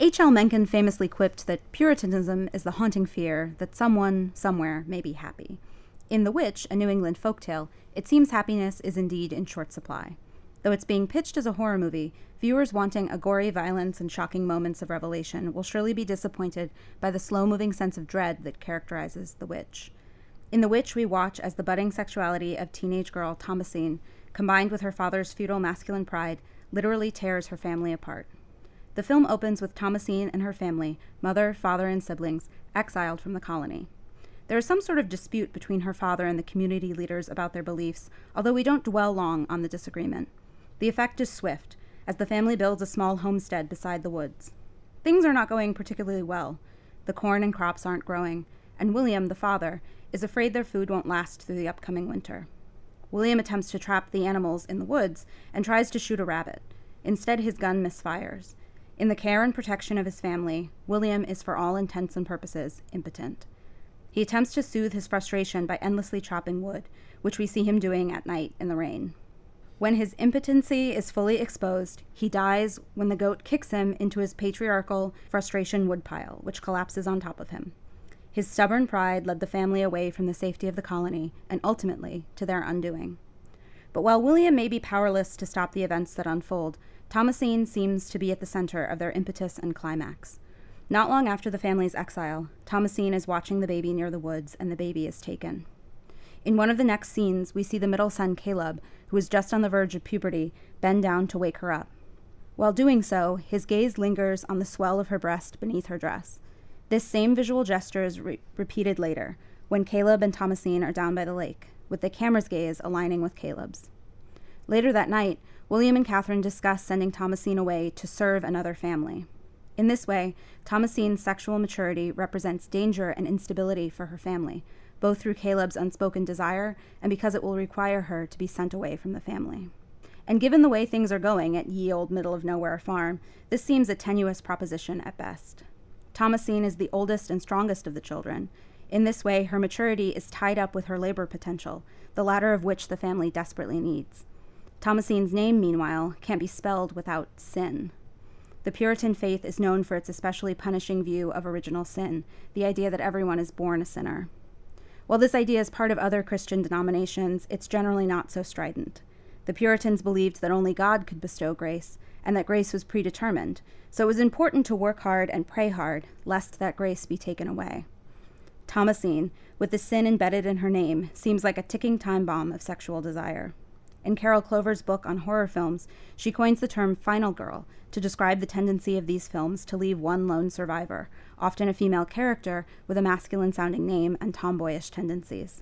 H.L. Mencken famously quipped that Puritanism is the haunting fear that someone, somewhere, may be happy. In The Witch, a New England folktale, it seems happiness is indeed in short supply. Though it's being pitched as a horror movie, viewers wanting a gory violence and shocking moments of revelation will surely be disappointed by the slow-moving sense of dread that characterizes The Witch. In The Witch, we watch as the budding sexuality of teenage girl Thomasine, combined with her father's feudal masculine pride, literally tears her family apart. The film opens with Thomasine and her family, mother, father, and siblings, exiled from the colony. There is some sort of dispute between her father and the community leaders about their beliefs, although we don't dwell long on the disagreement. The effect is swift, as the family builds a small homestead beside the woods. Things are not going particularly well. The corn and crops aren't growing, and William, the father, is afraid their food won't last through the upcoming winter. William attempts to trap the animals in the woods and tries to shoot a rabbit. Instead, his gun misfires. In the care and protection of his family, William is for all intents and purposes impotent. He attempts to soothe his frustration by endlessly chopping wood, which we see him doing at night in the rain. When his impotency is fully exposed, he dies when the goat kicks him into his patriarchal frustration woodpile, which collapses on top of him. His stubborn pride led the family away from the safety of the colony and ultimately to their undoing. But while William may be powerless to stop the events that unfold, Thomasine seems to be at the center of their impetus and climax. Not long after the family's exile, Thomasine is watching the baby near the woods, and the baby is taken. In one of the next scenes, we see the middle son, Caleb, who is just on the verge of puberty, bend down to wake her up. While doing so, his gaze lingers on the swell of her breast beneath her dress. This same visual gesture is repeated later, when Caleb and Thomasine are down by the lake, with the camera's gaze aligning with Caleb's. Later that night, William and Catherine discuss sending Thomasine away to serve another family. In this way, Thomasine's sexual maturity represents danger and instability for her family, both through Caleb's unspoken desire and because it will require her to be sent away from the family. And given the way things are going at ye old middle-of-nowhere farm, this seems a tenuous proposition at best. Thomasine is the oldest and strongest of the children. In this way, her maturity is tied up with her labor potential, the latter of which the family desperately needs. Thomasine's name, meanwhile, can't be spelled without sin. The Puritan faith is known for its especially punishing view of original sin, the idea that everyone is born a sinner. While this idea is part of other Christian denominations, it's generally not so strident. The Puritans believed that only God could bestow grace, and that grace was predetermined, so it was important to work hard and pray hard, lest that grace be taken away. Thomasine, with the sin embedded in her name, seems like a ticking time bomb of sexual desire. In Carol Clover's book on horror films, she coins the term final girl to describe the tendency of these films to leave one lone survivor, often a female character with a masculine-sounding name and tomboyish tendencies.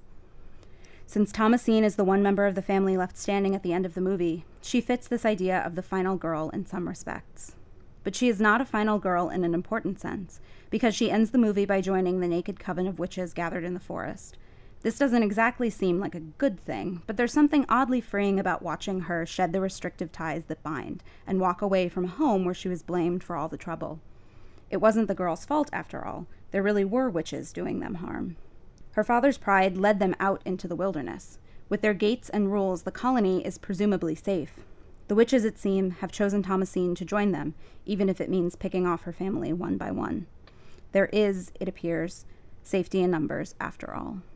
Since Thomasine is the one member of the family left standing at the end of the movie, she fits this idea of the final girl in some respects. But she is not a final girl in an important sense, because she ends the movie by joining the naked coven of witches gathered in the forest. This doesn't exactly seem like a good thing, but there's something oddly freeing about watching her shed the restrictive ties that bind and walk away from a home where she was blamed for all the trouble. It wasn't the girl's fault, after all. There really were witches doing them harm. Her father's pride led them out into the wilderness. With their gates and rules, the colony is presumably safe. The witches, it seems, have chosen Thomasine to join them, even if it means picking off her family one by one. There is, it appears, safety in numbers after all.